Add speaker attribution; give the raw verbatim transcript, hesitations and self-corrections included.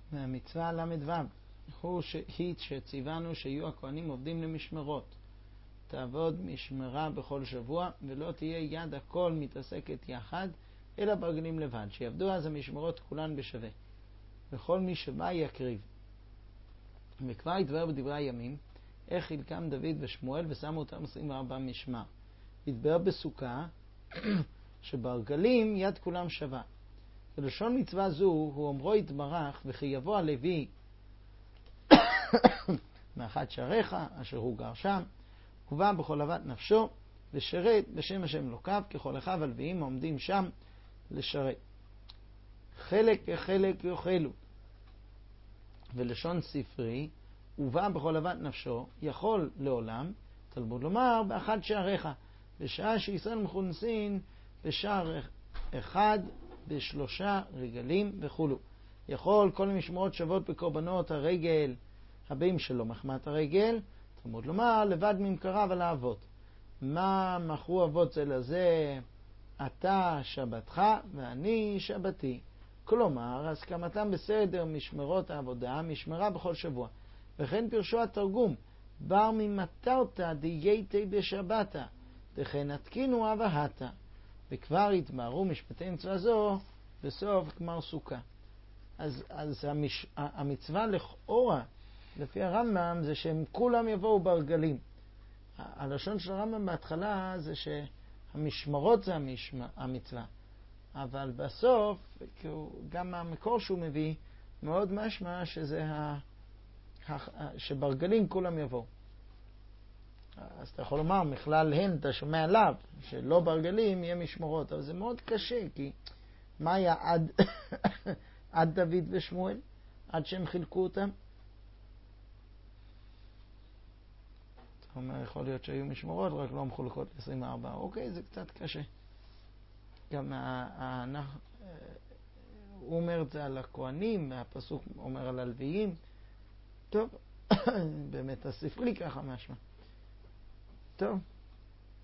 Speaker 1: מהמצווה למ"ו הוא שהיא שציוונו שיהיו הכהנים עובדים למשמרות. תעבוד משמרה בכל שבוע, ולא תהיה יד הכל מתעסקת יחד, אלא ברגלים לבד. שיעבדו אז המשמרות כולן בשווה. וכל מי שבא יקריב. וכבר התבאר בדברי הימים, איך חילקם דוד ושמואל ושמו אותם עשרים וארבע משמר. התבאר בסוכה שברגלים יד כולם שווה. ולשון מצווה זו הוא אומרו יתברך, וכי יבוא הלוי מאחד שעריך אשר הוא גר שם, ובא בכל אהבת נפשו ושרת בשם השם אלוקיו, ככל אחיו הלוויים העומדים שם לשרת. חלק כחלק יאכלו. ולשון ספרי, ובא בכל אהבת נפשו, יכול לעולם, תלמוד לומר, באחד שעריך, בשעה שישראל מכונסין בשער אחד בשלושה רגלים וכולו. יכול כל משמרות שוות בקורבנות הרגל הבאים שלו מחמת הרגל, תלמוד לומר, לבד ממכריו על האבות. מה מכרו אבות זה לזה? אתה שבתך ואני שבתי. כלומר, הסכמתם בסדר משמרות העבודה, משמרה בכל שבוע. וכן פרשו התרגום, בר ממטרתא דייתי בשבתא, וכן התקינו אבהתא. וכבר התבהרו משפטי מצווה זו בסוף גמר סוכה. אז, אז המש, המצווה לכאורה, לפי הרמב"ם, זה שהם כולם יבואו ברגלים. הלשון של הרמב"ם בהתחלה זה שהמשמרות זה המשמע, המצווה. אבל בסוף, גם המקור שהוא מביא, מאוד משמע שזה ה, ה, שברגלים כולם יבואו. אז אתה יכול לומר, מכלל הן, אתה שומע עליו, שלא ברגלים יהיה משמרות, אבל זה מאוד קשה, כי מה היה עד, עד דוד ושמואל? עד שהם חילקו אותם? אתה אומר, יכול להיות שהיו משמרות, רק לא מחולקות ל-עשרים וארבע. אוקיי, זה קצת קשה. גם אנחנו, הוא אומר את זה על הכהנים, והפסוק אומר על הלוויים. טוב, באמת הספרי ככה משמע. טוב.